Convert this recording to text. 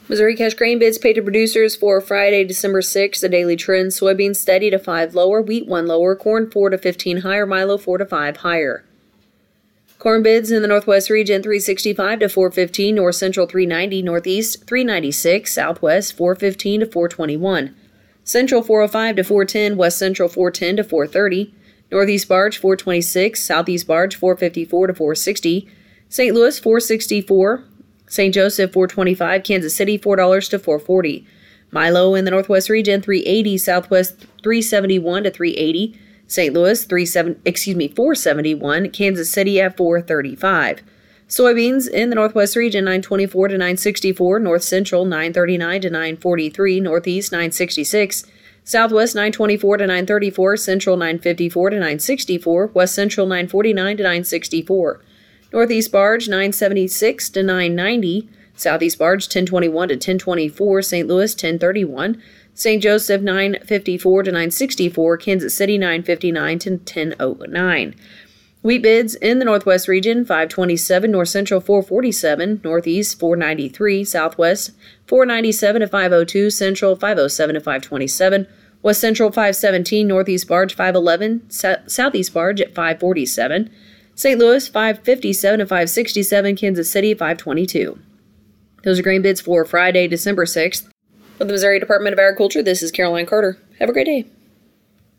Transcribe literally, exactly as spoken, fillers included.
Missouri cash grain bids paid to producers for Friday, December sixth. The daily trend: soybeans steady to five lower, wheat one lower, corn four to fifteen higher, milo four to five higher. Corn bids in the Northwest region: three sixty-five to four fifteen, North Central three ninety, Northeast three ninety-six, Southwest four fifteen to four twenty-one, Central four oh five to four ten, West Central four ten to four thirty, Northeast barge four twenty-six, Southeast barge four fifty-four to four sixty, Saint Louis four sixty-four, Saint Joseph four twenty-five, Kansas City four dollars to four forty. Milo in the Northwest region: three eighty, Southwest three seventy-one to three eighty, Saint Louis three seven excuse me four seventy-one, Kansas City at four thirty-five. Soybeans in the Northwest region: nine twenty-four to nine sixty-four, North Central nine thirty-nine to nine forty-three, Northeast nine sixty-six, Southwest nine twenty-four to nine thirty-four, Central nine fifty-four to nine sixty-four, West Central nine forty-nine to nine sixty-four. Northeast barge nine seventy-six to nine ninety, Southeast barge ten twenty-one to ten twenty-four, Saint Louis ten thirty-one, Saint Joseph nine fifty-four to nine sixty-four, Kansas City nine fifty-nine to ten oh nine. Wheat bids in the Northwest region: five twenty-seven, North Central four forty-seven, Northeast four ninety-three, Southwest four ninety-seven to five oh two, Central five oh seven to five twenty-seven, West Central five seventeen, Northeast barge five eleven, so- Southeast barge at five forty-seven, Saint Louis five fifty-seven to five sixty-seven, Kansas City five twenty-two. Those are grain bids for Friday, December sixth. With the Missouri Department of Agriculture, this is Caroline Carter. Have a great day.